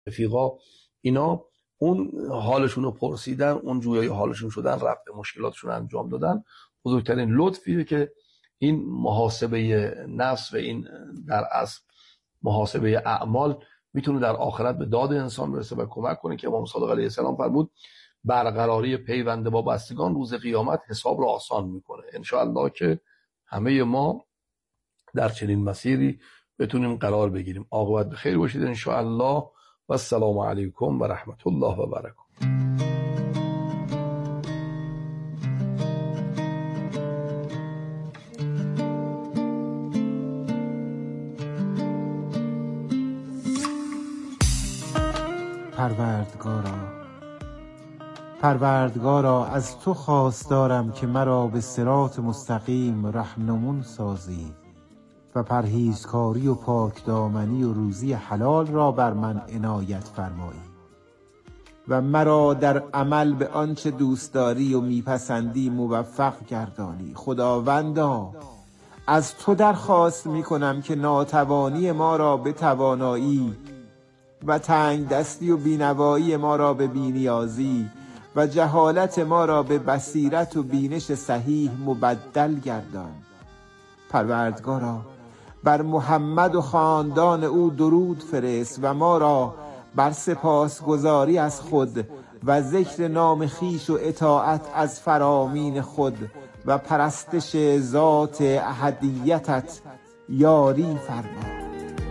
رفیقا اینا اون حالشون رو پرسیدن، اون جویای حالشون شدن، رفع مشکلاتشون انجام دادن. بزرگترین لطفیه که این محاسبه نفس و این در اصل محاسبه اعمال میتونه در آخرت به داد انسان برسه و کمک کنه که امام صادق علیه السلام فرمود برقراری پیوند با بستگان روز قیامت حساب رو آسان میکنه. انشاءالله که همه ما در چنین مسیری بتونیم قرار بگیریم. عاقبت به خیر باشید انشاءالله و السلام علیکم و رحمت الله و برکاته. پروردگارا از تو خواستارم که مرا به صراط مستقیم رهنمون سازی و پرهیزکاری و پاکدامنی و روزی حلال را بر من عنایت فرمایی و مرا در عمل به آنچه دوست داری و میپسندی موفق گردانی. خداوندا از تو درخواست میکنم که ناتوانی ما را به توانایی و تنگ دستی و بینوایی ما را به بینیازی و جهالت ما را به بصیرت و بینش صحیح مبدل گردان. پروردگارا بر محمد و خاندان او درود فرست و ما را بر سپاسگزاری از خود و ذکر نام خویش و اطاعت از فرامین خود و پرستش ذات احدیتت یاری فرما.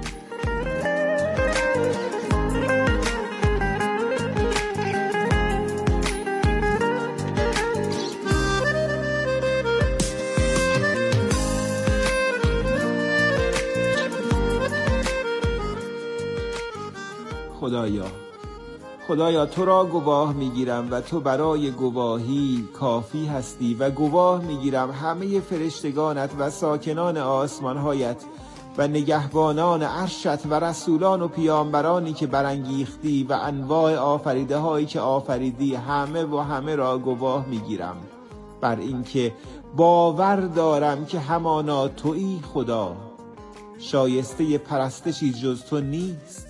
خدایا تو را گواه میگیرم و تو برای گواهی کافی هستی و گواه میگیرم همه فرشتگانت و ساکنان آسمانهایت و نگهبانان عرشت و رسولان و پیامبرانی که برانگیختی و انواع آفریده هایی که آفریدی، همه را گواه میگیرم بر اینکه باور دارم که همانا تویی خدا، شایسته پرستشی جز تو نیست،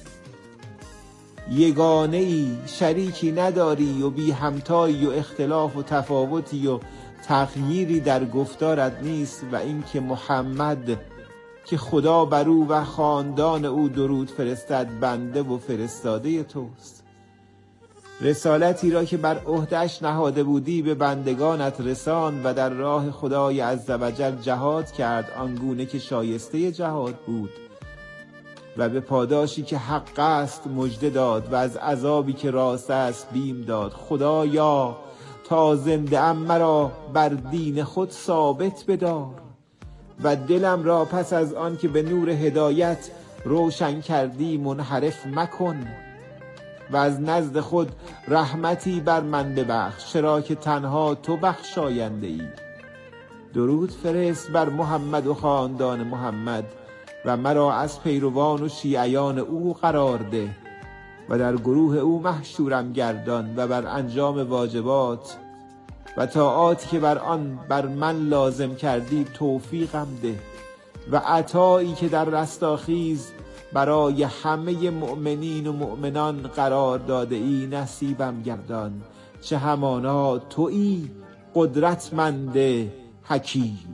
یگانه ای، شریکی نداری و بی همتایی و اختلاف و تفاوتی و تغییری در گفتارت نیست و اینکه محمد که خدا بر او و خاندان او درود فرستد بنده و فرستاده توست. رسالتی را که بر عهده‌اش نهاده بودی به بندگانت رساند و در راه خدای عزوجل جهاد کرد آنگونه که شایسته جهاد بود و به پاداشی که حق است مژده داد و از عذابی که راست است بیم داد. خدایا تا زنده ام مرا بر دین خود ثابت بدار و دلم را پس از آن که به نور هدایت روشن کردی منحرف مکن و از نزد خود رحمتی بر من ببخش، چرا که تنها تو بخشاینده ای. درود فرست بر محمد و خاندان محمد و مرا از پیروان و شیعیان او قرار ده و در گروه او محشورم گردان و بر انجام واجبات و طاعاتی که بر آن بر من لازم کردی توفیقم ده و عطایی که در رستاخیز برای همه مؤمنین و مؤمنان قرار داده ای نصیبم گردان، چه همانا تویی قدرتمند حکیم.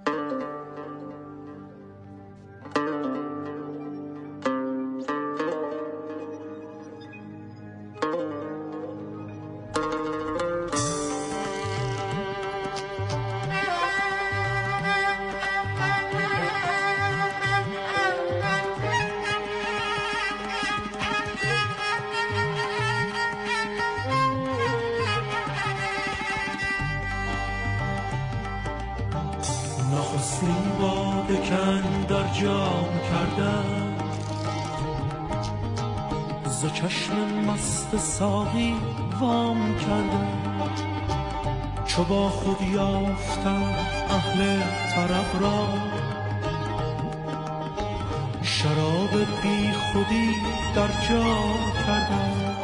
نخستین باده کن در جام کردم ز چشم مست ساقی وام کردم، چو با خود یافتم اهل طرب را شراب بی خودی در جام کردم.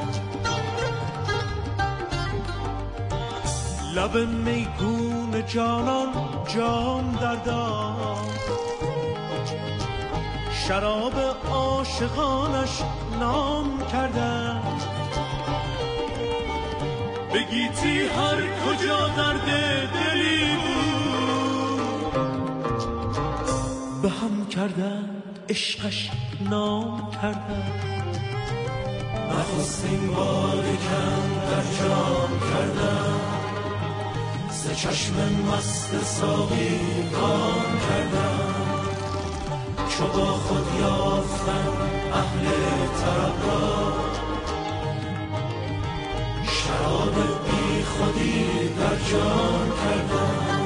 لب میگون جانان جام درداد، شراب عاشقانش بدنام کردن. بگیتی هر کجا درد دلی بود، به هم کردن عشقش نام کردن. نخستین باده کم در جام کردن، ز چشم مست ساقی کام کردن. چو با خود یافتن اهل طرب را، شراب بی خودی در جام کردن.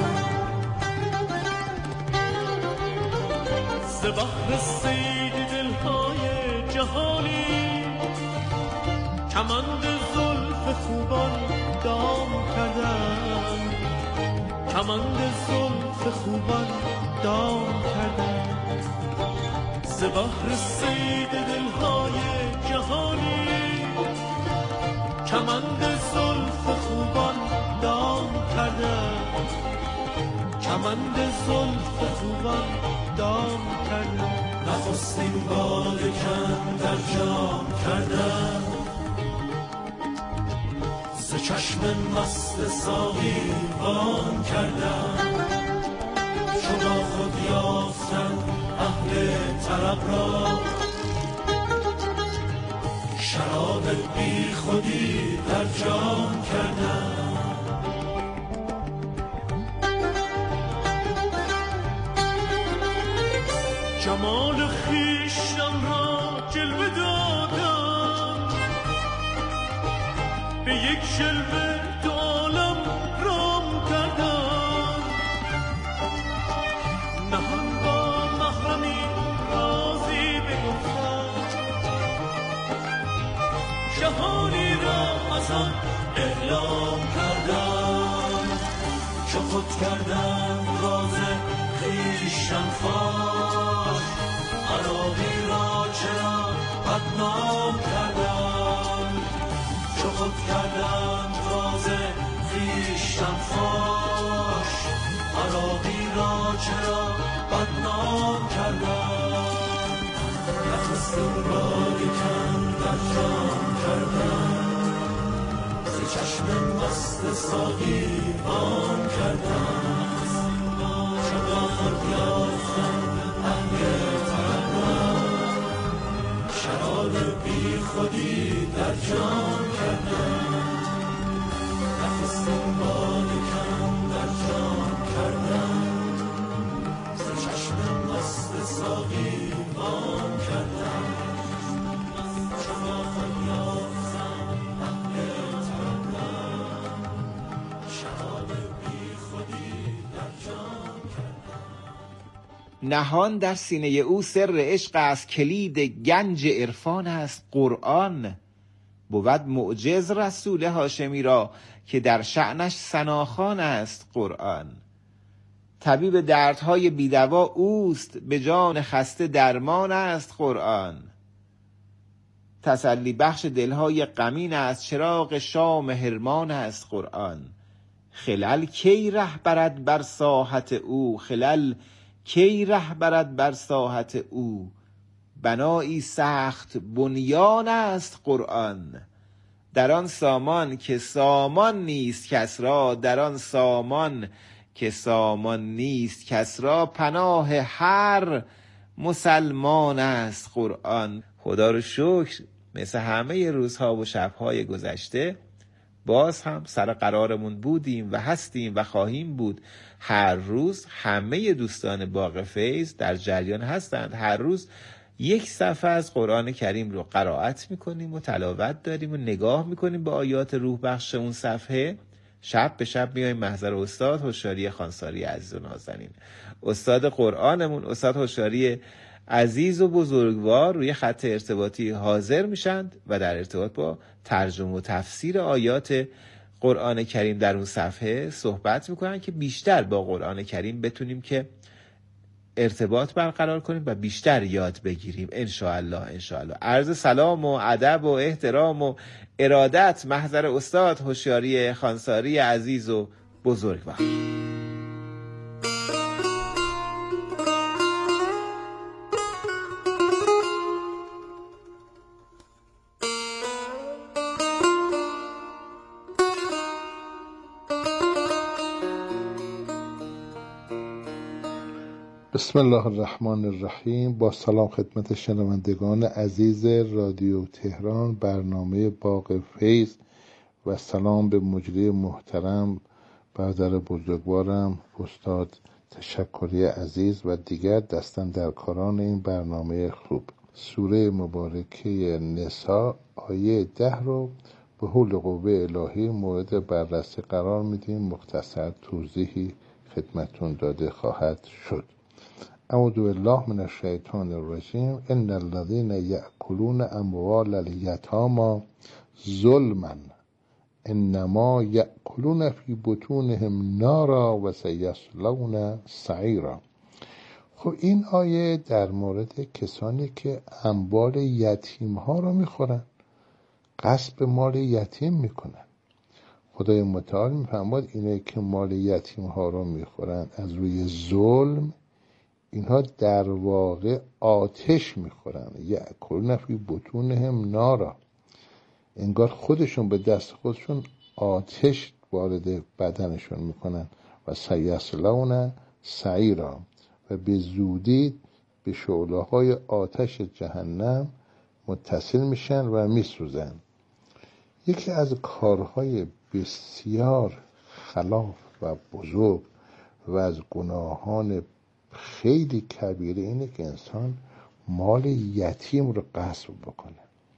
ز بحر صید دلهای جهانی، کمند زلف خوبان دام کردن. کمند زلف خوبان دام کردن. ز بحر صید دلهای جهانی، کمند زلف خوبان دام کردن. کمند زلف خوبان دام کردن. نخستین باده کم در جام کردن، ز چشم مست ساقی وام کردن. چو با خود یافتن اهل طرب را، شراب بی خودی در جام کردن. جمال خویشتن را جلوه دادم، به یک جلوه دو عالم رام کردم. نهان با محرمی رازی بگفتم، جهانی را از آن اعلام کردم. چو خود کردم راز خویشتن فاش، عراقی را چرا بدنام کردم. چو خود کردم راز خویشتن فاش، عراقی را چرا بدنام کردم. نخستین باده کم در جام کردم، ز چشم مست ساقی وام کردم. چو با خود یافتم اهل طرب را، شراب بی خودی در جام کردم. نخستین باده کم در جام کردم، ز چشم مست ساقی وام کردم. چو با خود یافتم اهل طرب را، شراب بی خودی در جام کردم. نهان در سینه او سر عشق است، کلید گنج عرفان است قرآن. بود معجز رسول هاشمی را، که در شأنش ثناخوان است قرآن. طبیب دردهای بیدوا اوست، به جان خسته درمان است قرآن. تسلی بخش دلهای غمین است، چراغ شام حرمان است قرآن. خلل کی ره برد بر ساحت او، خلل کی ره برد بر ساحت او. بنایی سخت بنیان است قرآن. در آن سامان که سامان نیست کس را، در آن سامان که سامان نیست کس را. پناه هر مسلمان است قرآن. خدا رو شکر مثل همه روزها و شبهای گذشته باز هم سر قرارمون بودیم و هستیم و خواهیم بود. هر روز همه دوستان باغ فیض در جریان هستند. هر روز یک صفحه از قرآن کریم رو قرائت میکنیم و تلاوت داریم و نگاه میکنیم به آیات روح بخش اون صفحه. شب به شب میایم محضر استاد هوشیاری خانساری عزیز و نازنین، استاد قرآنمون، استاد هوشیاری عزیز و بزرگوار روی خط ارتباطی حاضر میشند و در ارتباط با ترجمه و تفسیر آیات قرآن کریم در اون صفحه صحبت میکنن که بیشتر با قرآن کریم بتونیم که ارتباط برقرار کنیم و بیشتر یاد بگیریم انشاءالله. عرض سلام و ادب و احترام و ارادت محضر استاد هوشیاری خانساری عزیز و بزرگوار. بسم الله الرحمن الرحیم. با سلام خدمت شنوندگان عزیز رادیو تهران، برنامه باغ فیض، و سلام به مجری محترم برادر بزرگوارم استاد تشکری عزیز و دیگر دستاندرکاران این برنامه خوب. سوره مبارکه نساء آیه 10 رو به حول قوه الهی مورد بررسی قرار میدیم. مختصر توضیحی خدمتون داده خواهد شد. اعوذ بالله من الشیطان الرجیم. ان الذين يأكلون اموال اليتامى ظلما انما یأکلون فی بطونهم نارا و سیصلون سعیرا. خب این آیه در مورد کسانی که اموال یتیم ها را میخورن، غصب مال یتیم میکنن. خدای متعال میفرماد اینه که مال یتیم ها را میخورن از روی ظلم، اینها در واقع آتش میخورن. یأکلون فی بطونهم نارا، انگار خودشون به دست خودشون آتش وارد بدنشون میکنن. و سیصلون سعیرا، و به زودی به شعله‌های آتش جهنم متصل میشن و میسوزن. یکی از کارهای بسیار خلاف و بزرگ و از گناهان خیلی کبیره اینه که انسان مال یتیم رو غصب بکنه.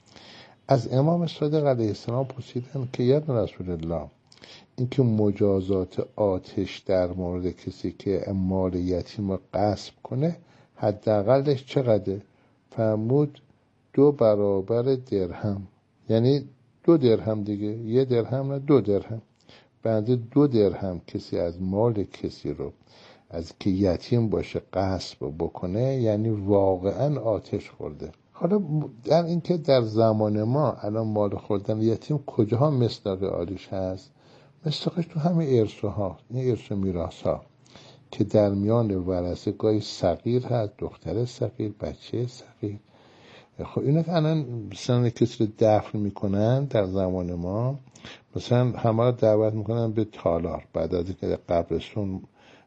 از امام صادق علیه السلام پرسیدن که یا رسول الله، این که مجازات آتش در مورد کسی که مال یتیم رو غصب کنه حداقلش چقدره؟ فرمود 2 برابر درهم، یعنی 2 درهم دیگه، 1 درهم نه 2 درهم. بعد 2 درهم کسی از مال کسی رو از که یتیم باشه غصب بکنه، یعنی واقعا آتش خورده. حالا در این که در زمان ما الان مال خوردن یتیم کجاها مصداق عالیش هست؟ مصداقش تو همه ارثها، این ارث و میراث ها که در میان ورثه گاهی صغیر هست، دختر صغیر، بچه صغیر. خب اینا که الان مثلا کسی رو دفن میکنن در زمان ما، مثلا همه رو دعوت میکنن به تالار، بعد از اینکه قبرستون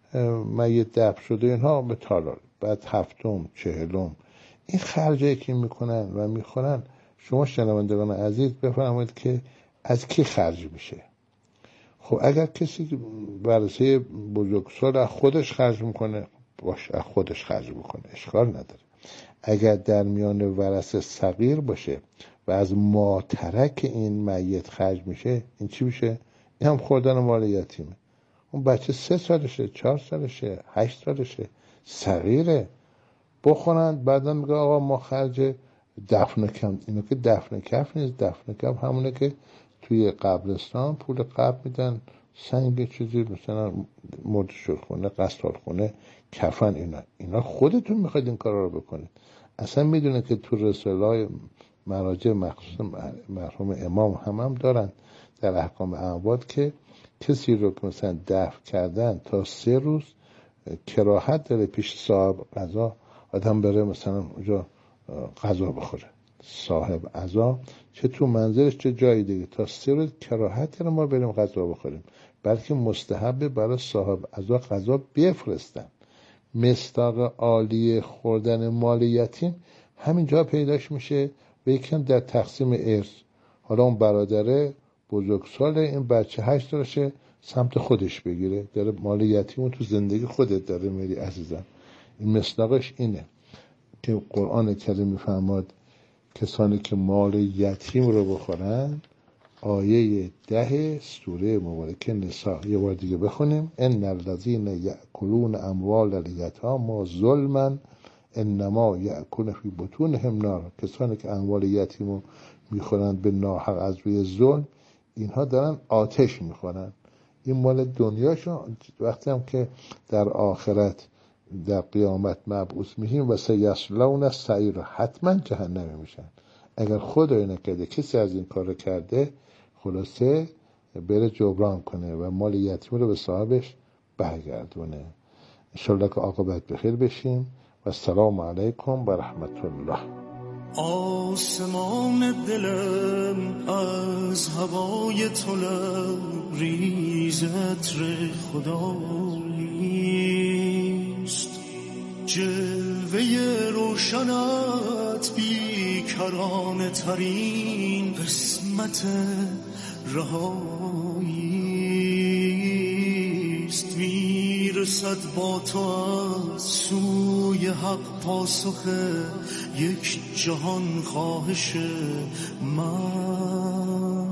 میت دفن شده اینها به تالار، بعد 7م 40م این خرجایی که میکنن و میخورن. شما شنوندگان عزیز بفرمایید که از کی خرج میشه؟ خب اگر کسی ورثه بزرگسال از خودش خرج میکنه، باش از خودش خرج بکنه، اشکال نداره. اگر در میان ورثه صغیر باشه و از ماترک این میت خرج میشه، این چی میشه؟ این هم خوردن مال یتیمه. اون بچه 3 سالشه، 4 سالشه، 8 سالشه، صغیره، بخورند. بعدا میگه آقا ما خرج دفن کم. اینو که دفن کف نیست. دفن کف همونه که توی قبرستان پول قبر میدن، سنگ چیزی مثلا مردشورخونه، قصالخونه، کفن. اینا خودتون میخواید این کارا رو بکنید. اصلا میدونه که تو رساله‌های مراجع مخصوص مرحوم امام هم دارن در احکام اموات که کسی رو که مثلا دفن کردن تا 3 روز کراهت داره پیش صاحب قضا آدم بره مثلا اونجا غذا بخوره. صاحب عزا چه تو منزلش چه جای دیگه تا 3 روز کراهت داره ما بریم غذا بخوریم، بلکه مستحبه برای صاحب عزا غذا بفرستن. مصداق عالی خوردن مال یتیم همینجا پیداش میشه و یکم در تقسیم ارث. حالا اون برادره بزرگساله، این بچه 8 سالشه، سمت خودش بگیره، داره مال یتیمو تو زندگی خودت داره میری عزیزم. این مصداقش اینه که قرآن کریم میفرماد کسانی که مال یتیم رو بخورن. آیه 10 سوره مبارکه نساء. یه بار دیگه بخونیم. ان الذين يأكلون اموال اليتامى ظلما انما یأکلون فی بطونهم نارا. کسانی که اموال یتیم رو میخورن به ناحق از روی ظلم، اینها دارن آتش میخورن. این مال دنیاشون. وقتی هم که در آخرت در قیامت مبعوث میشیم و سیصلون سعیرا، حتما جهنمی میشن. اگر خدای نکرده کسی از این کار کرده، خلاصه بره جبران کنه و مال یتیم رو به صاحبش برگردونه. انشالله که عاقبت بخیر بشیم و السلام علیکم و رحمت الله. آسمان دلم از هوای تو لبریز عطر خداییست، روشنت بیکرانه ترین قسمت رهاییست. میرسد با تو از سوی حق پاسخ یک جهان خواهش من.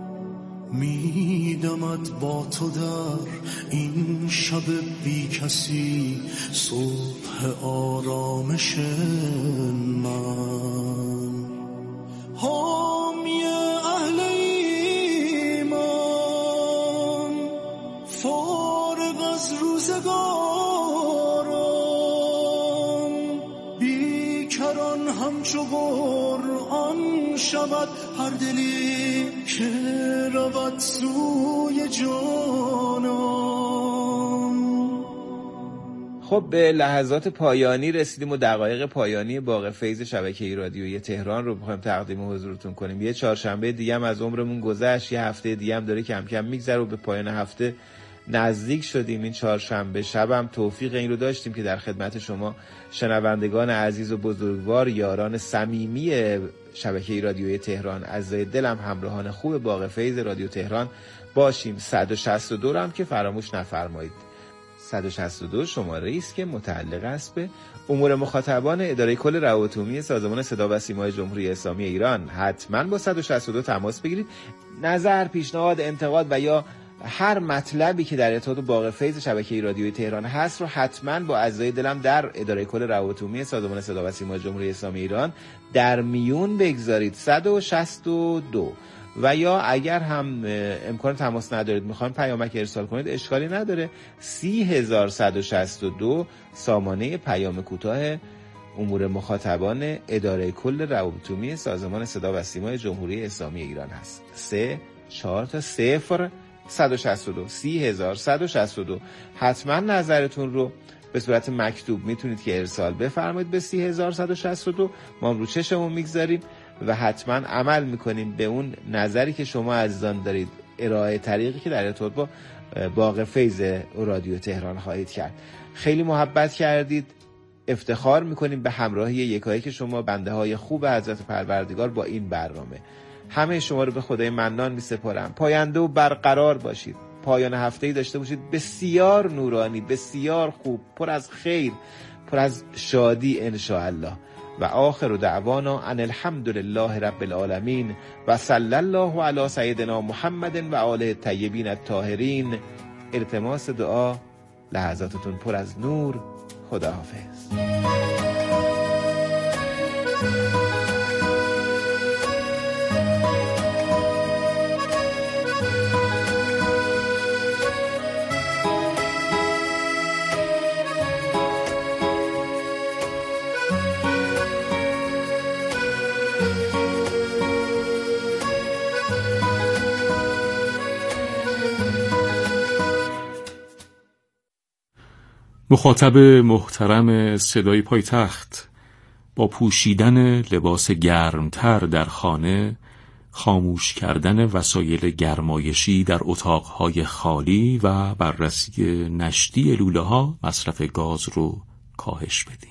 میدمد با تو در این شب بی کسی صبح آرامش من. حامی اهل ایمان فارغ از روزگاران، بیکران همچو قرآن شود هر دلی که رود سوی جانان. خب به لحظات پایانی رسیدیم و دقایق پایانی باغ فیض شبکه رادیویی تهران رو بخوایم تقدیم حضورتون کنیم. یه چهارشنبه دیگه هم از عمرمون گذشت، یه هفته دیگه هم داره کم کم میگذره و به پایان هفته نزدیک شدیم. این چهارشنبه شبم توفیق این رو داشتیم که در خدمت شما شنوندگان عزیز و بزرگوار، یاران صمیمی شبکه رادیویی تهران، عزیزای دلم، همراهان خوب باغ فیض رادیو تهران باشیم. 162 رو هم که فراموش نفرمایید. 162 شماره است که متعلق است به امور مخاطبان اداره کل روابط عمومی سازمان صدا و سیمای جمهوری اسلامی ایران. حتما با 162 تماس بگیرید. نظر، پیشنهاد، انتقاد و یا هر مطلبی که در ارتباط باغ فیض شبکه رادیویی تهران هست رو حتما با عزیزای دلم در اداره کل روابط عمومی سازمان صدا و سیمای جمهوری اسلامی ایران در میون بگذارید. 162 و یا اگر هم امکان تماس ندارید میخواین پیامک ارسال کنید اشکالی نداره. 30162 سامانه پیام کوتاه امور مخاطبان اداره کل روابط عمومی سازمان صدا و سیمای جمهوری اسلامی ایران هست. 162 30162. حتما نظرتون رو به صورت مکتوب میتونید که ارسال بفرمایید به 30162. ما رو چشمون میگذاریم و حتما عمل میکنیم به اون نظری که شما عزیزان دارید، ارائه طریقی که در ارتباط با باغ فیض رادیو تهران خواهید کرد. خیلی محبت کردید. افتخار میکنیم به همراهی یکایک شما بنده های خوب حضرت پروردگار با این برنامه. همه شما رو به خدای منان میسپارم. پاینده و برقرار باشید. پایان هفته‌ای داشته باشید بسیار نورانی، بسیار خوب، پر از خیر، پر از شادی انشاءالله. و آخر دعوانا ان الحمدلله رب العالمین و صلی الله علی سیدنا محمد و آله الطیبین الطاهرین. التماس دعا. لحظاتتون پر از نور. خداحافظ. مخاطب محترم صدای پایتخت، با پوشیدن لباس گرمتر در خانه، خاموش کردن وسایل گرمایشی در اتاقهای خالی و بررسی نشتی لوله ها مصرف گاز رو کاهش بدیم.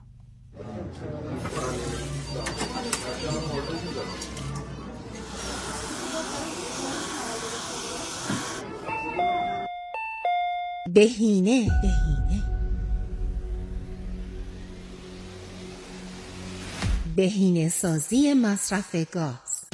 بهینه سازی مصرف گاز.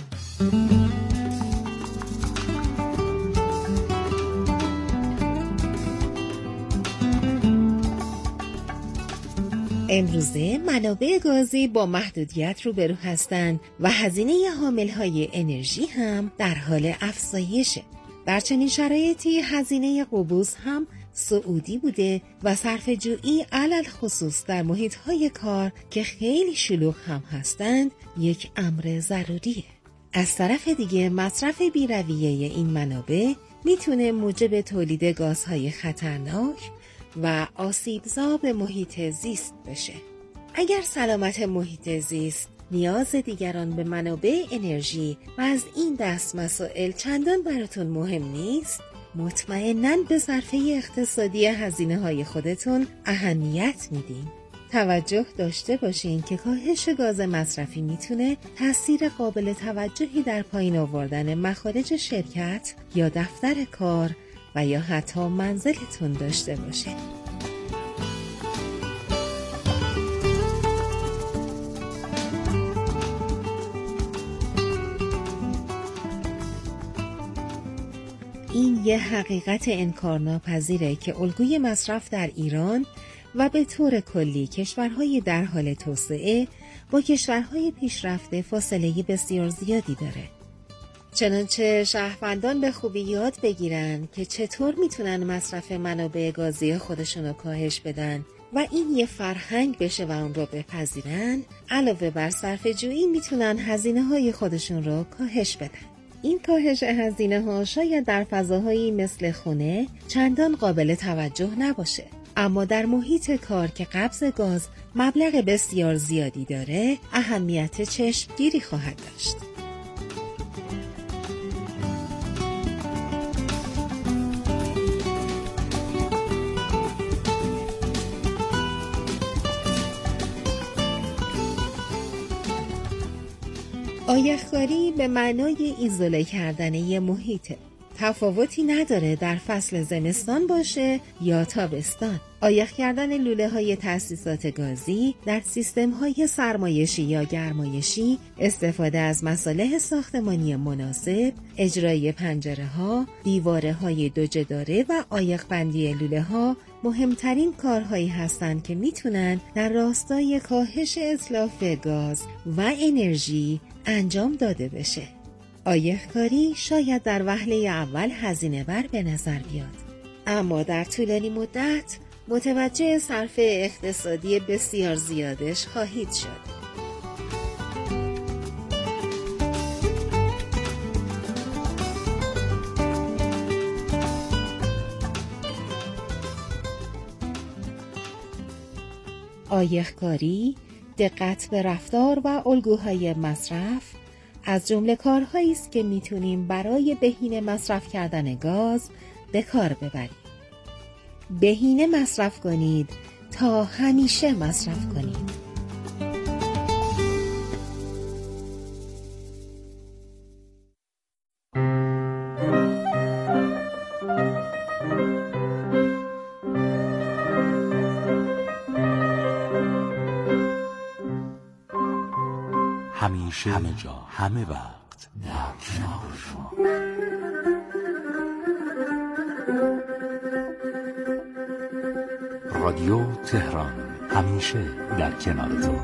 امروزه منابع گازی با محدودیت روبرو هستند و هزینه حاملهای انرژی هم در حال افزایشه. در چنین شرایطی هزینه قبوس هم صعودی بوده و صرفه جویی علل خصوص در محیط‌های کار که خیلی شلوغ هم هستند یک امر ضروریه. از طرف دیگه مصرف بی‌رویه این منابع میتونه موجب تولید گازهای خطرناک و آسیبزا به محیط زیست بشه. اگر سلامت محیط زیست نیاز دیگران به منابع انرژی و از این دست مسائل چندان براتون مهم نیست، مطمئناً به صرفه اقتصادی هزینه‌های خودتون اهمیت میدین. توجه داشته باشین که کاهش گاز مصرفی میتونه تأثیر قابل توجهی در پایین آوردن مخارج شرکت یا دفتر کار و یا حتی منزلتون داشته باشه. این یه حقیقت انکارناپذیره که الگوی مصرف در ایران و به طور کلی کشورهای در حال توسعه با کشورهای پیشرفته فاصله بسیار زیادی داره. چنانچه شهروندان به خوبی یاد بگیرن که چطور میتونن مصرف منابع گازی خودشون رو کاهش بدن و این یه فرهنگ بشه و اون رو بپذیرن، علاوه بر صرفه‌جویی میتونن هزینه‌های خودشون رو کاهش بدن. این کاهش هزینه‌ها شاید در فضاهایی مثل خونه چندان قابل توجه نباشه، اما در محیط کار که قبض گاز مبلغ بسیار زیادی داره، اهمیت چشمگیری خواهد داشت. آیخکاری به معنای ایزوله کردن یه محیطه. تفاوتی نداره در فصل زمستان باشه یا تابستان. آیخ کردن لوله های تأسیسات گازی در سیستم های سرمایشی یا گرمایشی، استفاده از مصالح ساختمانی مناسب، اجرای پنجره ها، دیواره های دو جداره و آیخ بندی لوله ها مهمترین کارهایی هستند که میتونن در راستای کاهش اتلاف گاز و انرژی انجام داده بشه. آیخکاری شاید در وهله اول هزینه بر به نظر بیاد، اما در طولانی مدت متوجه صرف اقتصادی بسیار زیادش خواهید شد. آیخکاری، دقت به رفتار و الگوهای مصرف از جمله کارهایی است که میتونیم برای بهینه مصرف کردن گاز به کار ببریم. بهینه مصرف کنید تا همیشه مصرف کنید. همیشه، همه جا، همه وقت در کنار شما. رادیو تهران، همیشه در کنار تو.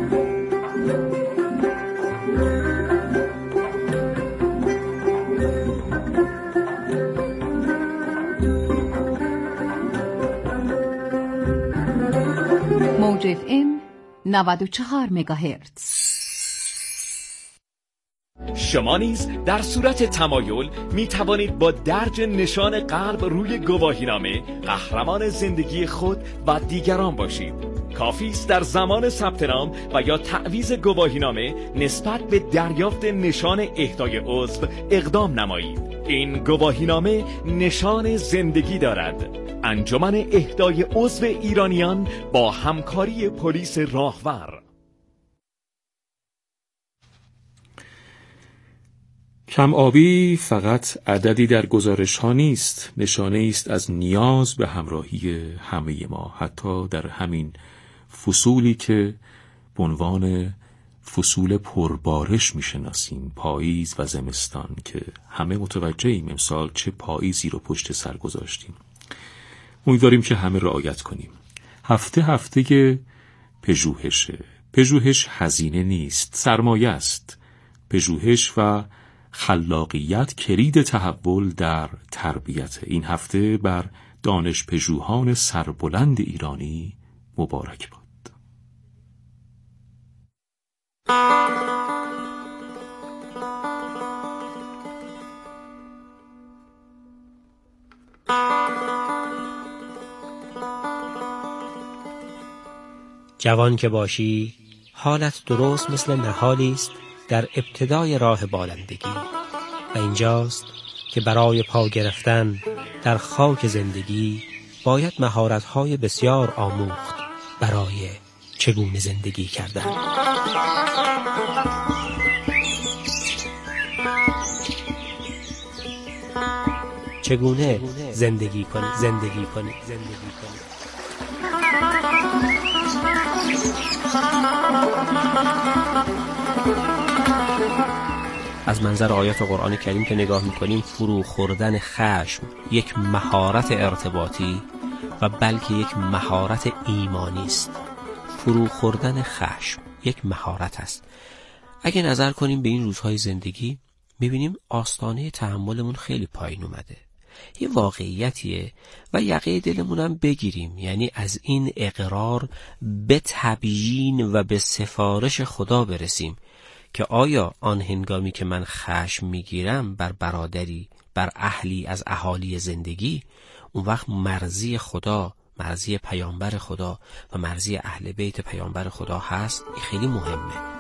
موج FM 94 مگاهرتز. شما نیز در صورت تمایل می توانید با درج نشان قلب روی گواهینامه قهرمان زندگی خود و دیگران باشید. کافی است در زمان ثبت نام و یا تعویض گواهینامه نسبت به دریافت نشان اهدای عضو اقدام نمایید. این گواهینامه نشان زندگی دارد. انجمن اهدای عضو ایرانیان با همکاری پلیس راهور. کم آبی فقط عددی در گزارش ها نیست، نشانه است از نیاز به همراهی همه ما، حتی در همین فصولی که به عنوان فصول پربارش میشناسیم، پاییز و زمستان، که همه متوجهیم امسال چه پاییزی رو پشت سر گذاشتیم. امیدواریم که همه رعایت کنیم. هفته پژوهشه. پژوهش هزینه نیست، سرمایه است. پژوهش و خلاقیت کلید تحول در تربیت. این هفته بر دانشپژوهان سربلند ایرانی مبارک باد. جوان که باشی حالت درست مثل نهالی است در ابتدای راه بالندگی و اینجاست که برای پا گرفتن در خاک زندگی باید مهارت‌های بسیار آموخت برای چگونه زندگی کردند. چگونه زندگی کنی. از منظر آیات قرآن کریم که نگاه میکنیم، فرو خوردن خشم یک مهارت ارتباطی و بلکه یک مهارت ایمانی است. فرو خوردن خشم یک مهارت است. اگه نظر کنیم به این روزهای زندگی، میبینیم آستانه تحملمون خیلی پایین اومده. یه واقعیتیه و یقه دلمونم بگیریم، یعنی از این اقرار به تبیین و به سفارش خدا برسیم که آیا آن هنگامی که من خشم میگیرم بر برادری، بر اهلی از اهالی زندگی، اون وقت مرضی خدا، مرضی پیامبر خدا و مرضی اهل بیت پیامبر خدا هست؟ این خیلی مهمه.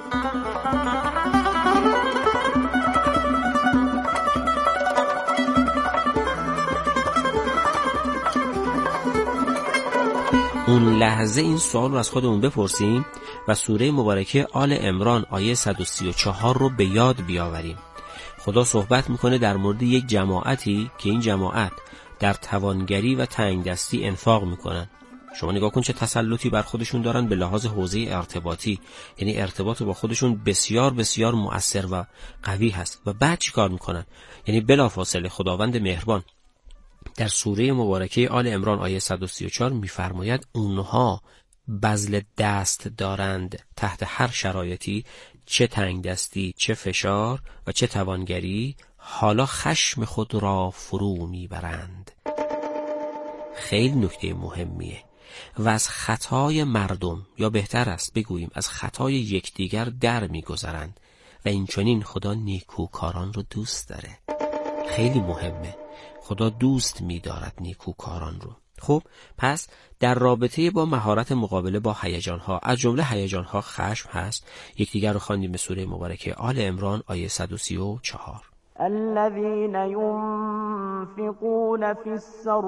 اون لحظه این سوال رو از خودمون بپرسیم و سوره مبارکه آل عمران آیه 134 رو به یاد بیاوریم. خدا صحبت میکنه در مورد یک جماعتی که این جماعت در توانگری و تنگدستی انفاق میکنن. شما نگاه کن چه تسلطی بر خودشون دارن به لحاظ حوزه ارتباطی، یعنی ارتباط با خودشون بسیار بسیار مؤثر و قوی هست. و بعد چی کار میکنن؟ یعنی بلافاصله خداوند مهربان در سوره مبارکه آل عمران آیه 134 میفرماید اونها بذل دست دارند تحت هر شرایطی، چه تنگ دستی، چه فشار و چه توانگری، حالا خشم خود را فرو میبرند. خیلی نکته مهمیه. و از خطای مردم، یا بهتر است بگوییم از خطای یکدیگر در میگذرند و این چنین خدا نیکوکاران رو دوست داره. خیلی مهمه. خدا دوست می‌دارد نیکوکاران رو. خب پس در رابطه با مهارت مقابله با هیجان‌ها، از جمله هیجان‌ها خشم هست. یکدیگر رو خواندیم به سوره مبارکه آل عمران آیه 134. الذين ينفقون في السراء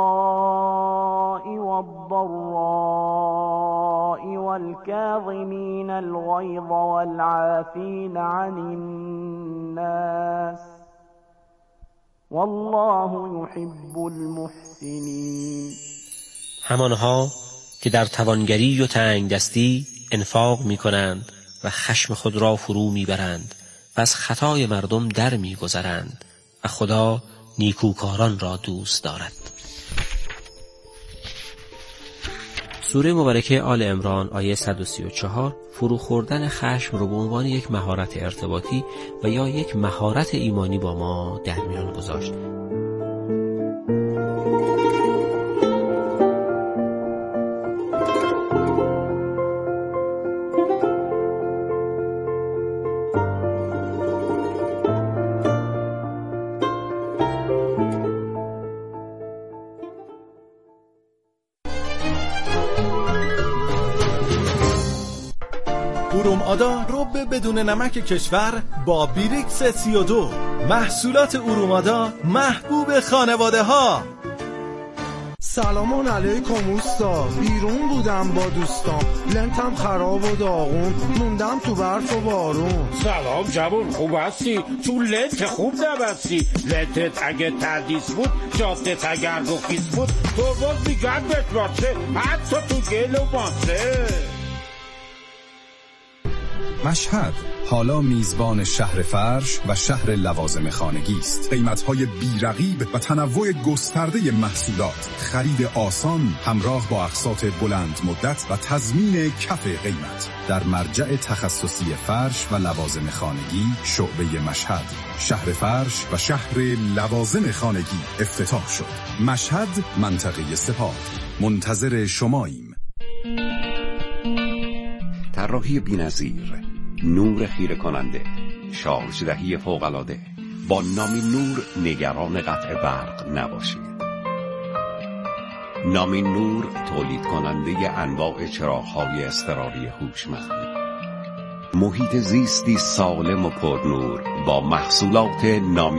والضراء والكاظمين الغيظ والعافين عن الناس والله يحب المحسنين. همانها که در توانگری و تنگ دستی انفاق می کنند و خشم خود را فرو می برند و از خطای مردم در می گذرند و خدا نیکوکاران را دوست دارد. سوره مبارکه آل عمران آیه 134 فرو خوردن خشم رو به عنوان یک مهارت ارتباطی و یا یک مهارت ایمانی با ما در میان گذاشت. ارومآدا رب بدون نمک کشور با بیریکس 32. محصولات ارومآدا محبوب خانواده ها. سلام علیکم اوستا، بیرون بودم با دوستام، لنتم خراب و داغون، موندم تو برف و بارون. سلام جوون، خوب هستی؟ تو لنت خوب نبستی. لنتت اگه تردیس بود، جادت اگر رخیص بود، تو باز میگن بتراته، حتی تو گل و بانسه. مشهد حالا میزبان شهر فرش و شهر لوازم خانگی است. قیمت‌های بی‌رقیب و تنوع گسترده محصولات، خرید آسان همراه با اقساط بلند مدت و تضمین کف قیمت در مرجع تخصصی فرش و لوازم خانگی شعبه مشهد. شهر فرش و شهر لوازم خانگی افتتاح شد. مشهد، منطقه سپاه. منتظر شماییم. طراحی بی‌نظیر، نور خیره کننده، شارژدهی فوق‌العاده. با نامی نور نگران قطع برق نباشید. نامی نور تولید کننده انواع چراغ‌های اضطراری هوشمند. محیط زیستی سالم و پرنور با محصولات نامی